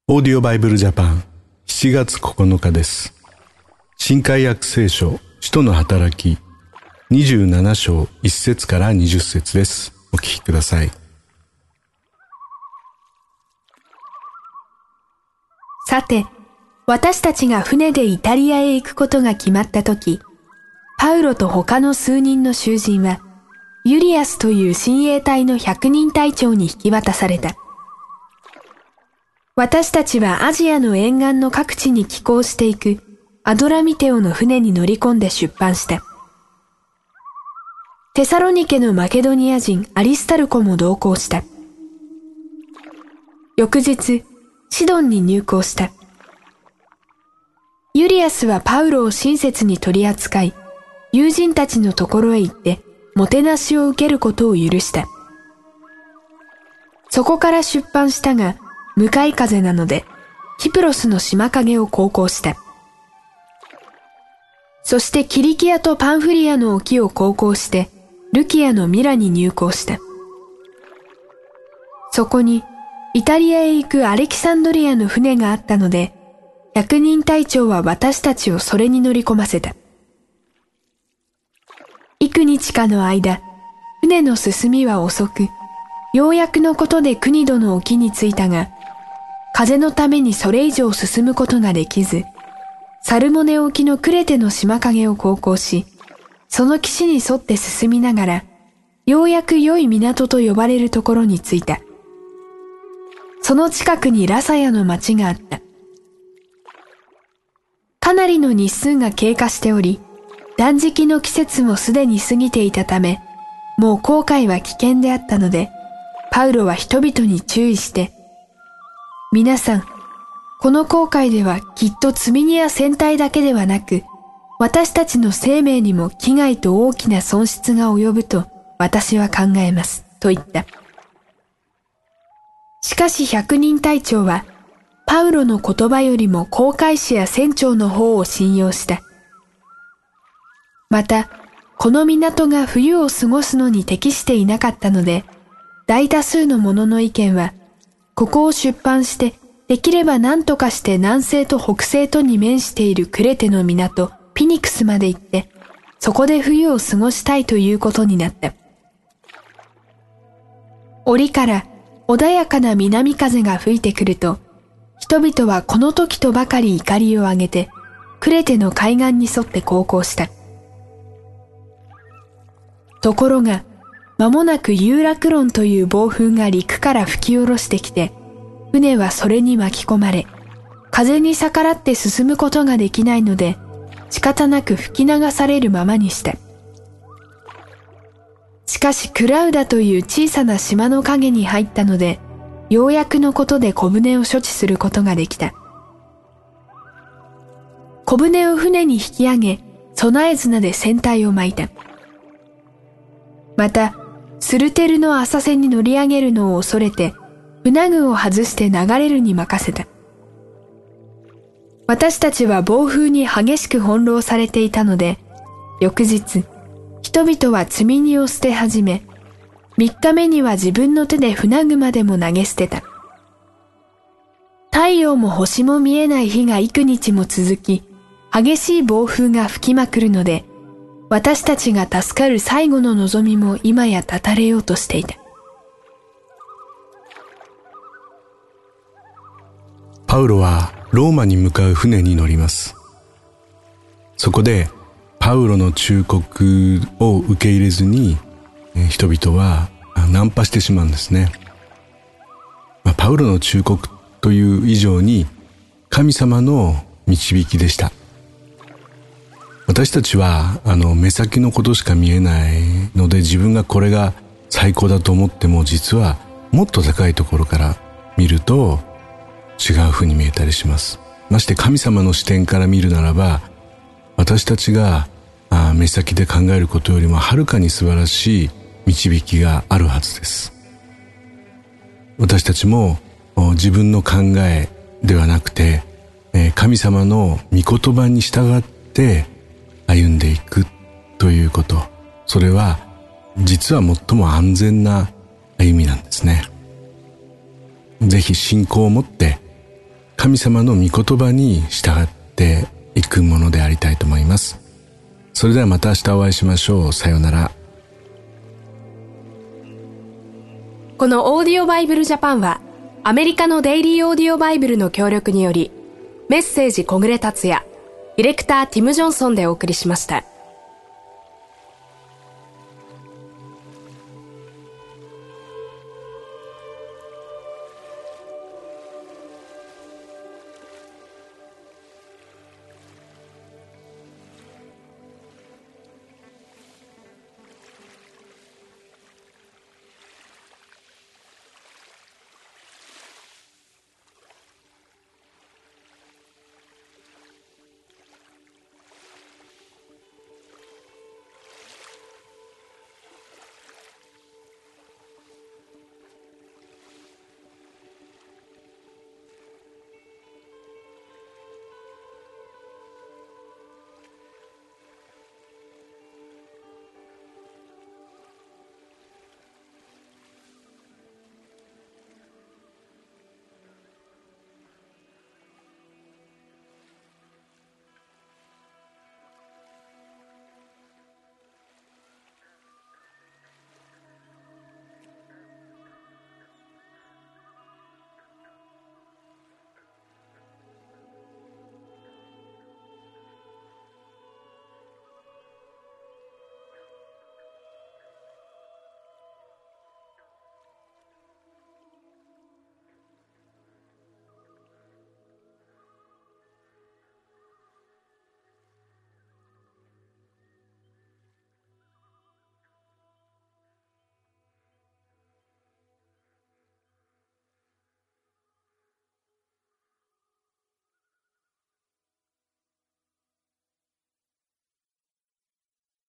オーディオバイブルジャパン7月9日です。新海約聖書使徒の働き27章1節から20節です。お聞きください。 さて、私たちが船でイタリアへ行くことが決まったとき、パウロと他の数人の囚人は、ユリアスという親衛隊の100人隊長に引き渡された。私たちはアジアの沿岸の各地に寄港していくアドラミテオの船に乗り込んで出版した。テサロニケのマケドニア人アリスタルコも同行した。翌日、シドンに入港した。ユリアスはパウロを親切に取り扱い、友人たちのところへ行ってもてなしを受けることを許した。そこから出版したが、向かい風なので、キプロスの島影を航行した。そしてキリキアとパンフリアの沖を航行して、ルキアのミラに入港した。そこに、イタリアへ行くアレキサンドリアの船があったので、100人隊長は私たちをそれに乗り込ませた。幾日かの間、船の進みは遅く、ようやくのことでクニドの沖に着いたが、風のためにそれ以上進むことができず、サルモネ沖のクレテの島影を航行し、その岸に沿って進みながら、ようやく良い港と呼ばれるところに着いた。その近くにラサヤの町があった。かなりの日数が経過しており、断食の季節もすでに過ぎていたため、もう航海は危険であったので、パウロは人々に注意して、皆さん、この航海ではきっと積み荷や船体だけではなく、私たちの生命にも危害と大きな損失が及ぶと私は考えます、と言った。しかし100人隊長は、パウロの言葉よりも航海士や船長の方を信用した。また、この港が冬を過ごすのに適していなかったので、大多数の者の意見は、ここを出版して、できれば何とかして南西と北西とに面しているクレテの港、ピニクスまで行って、そこで冬を過ごしたいということになった。折から穏やかな南風が吹いてくると、人々はこの時とばかり怒りを上げて、クレテの海岸に沿って航行した。ところが、間もなくユーラクロンという暴風が陸から吹き下ろしてきて、船はそれに巻き込まれ、風に逆らって進むことができないので、仕方なく吹き流されるままにした。しかしクラウダという小さな島の影に入ったので、ようやくのことで小舟を処置することができた。小舟を船に引き上げ、備え綱で船体を巻いた。また、スルテルの浅瀬に乗り上げるのを恐れて、船具を外して流れるに任せた。私たちは暴風に激しく翻弄されていたので、翌日、人々は積み荷を捨て始め、3日目には自分の手で船具までも投げ捨てた。太陽も星も見えない日が幾日も続き、激しい暴風が吹きまくるので、私たちが助かる最後の望みも今や絶たれようとしていた。 パウロはローマに向かう船に乗ります。そこでパウロの忠告を受け入れずに人々はナンパしてしまうんですね。パウロの忠告という以上に神様の導きでした。私たちは目先のことしか見えないので、自分がこれが最高だと思っても、実はもっと高いところから見ると違う風に見えたりします。まして神様の視点から見るならば、私たちが目先で考えることよりもはるかに素晴らしい導きがあるはずです。私たちも自分の考えではなくて、神様の御言葉に従って歩んでいくということ、それは実は最も安全な歩みなんですね。ぜひ信仰を持って神様の御言葉に従っていくものでありたいと思います。それではまた明日お会いしましょう。さようなら。 このオーディオバイブルジャパンはアメリカのデイリーオーディオバイブルの協力によりメッセージ小暮達也、ディレクターティム・ジョンソンでお送りしました。